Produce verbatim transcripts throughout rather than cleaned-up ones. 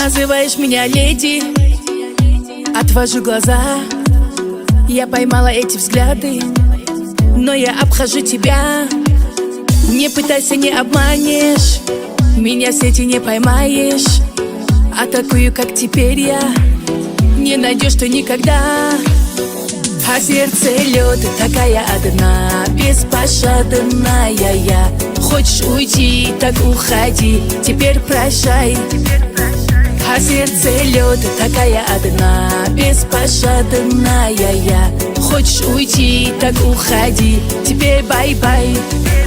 Называешь меня леди, отвожу глаза. Я поймала эти взгляды, но я обхожу тебя. Не пытайся, не обманешь, меня в сети не поймаешь. А такую, как теперь я, не найдешь ты никогда. А сердце лед, такая одна, беспощадная я. Хочешь уйти, так уходи, теперь прощай. А сердце лед, такая одна, беспощадная я. Хочешь уйти, так уходи, теперь бай-бай.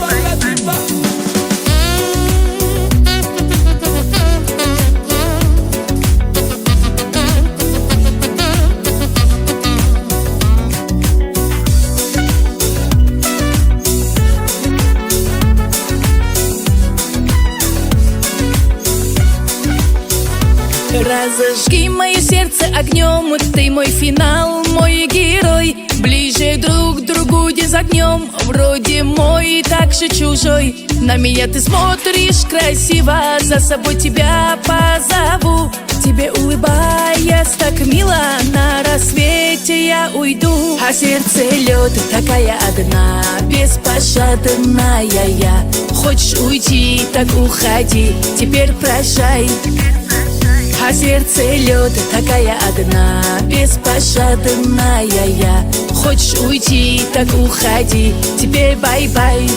Разожги мое сердце огнем, ты мой финал, мой герой. Ближе друг к другу дизогнем, вроде мой, так же чужой. На меня ты смотришь красиво, за собой тебя позову. Тебе улыбаясь так мило, на рассвете я уйду. А сердце лед, такая одна, беспощадная я. Хочешь уйти, так уходи, теперь прощай. А сердце лед, такая одна, беспощадная я. Хочешь уйти, так уходи, теперь бай-бай.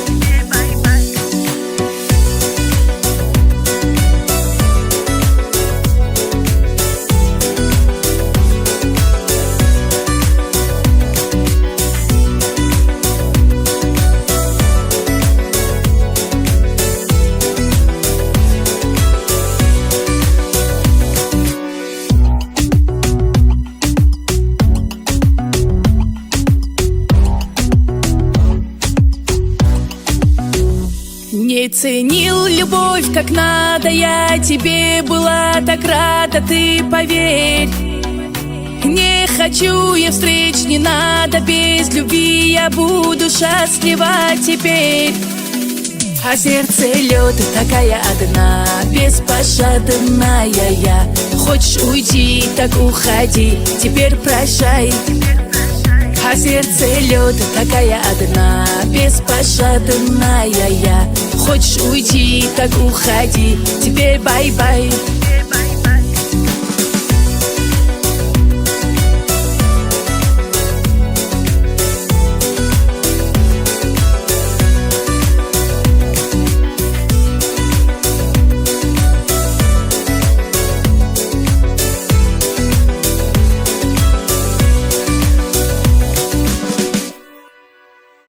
Не ценил любовь как надо, я тебе была так рада, ты поверь. Не хочу я встреч, не надо, без любви я буду счастлива теперь. А сердце лед, такая одна, беспощадная я. Хочешь уйти, так уходи, теперь прощай. А сердце лед, такая одна, беспощадная я. Хочешь уйти, так уходи, теперь бай-бай.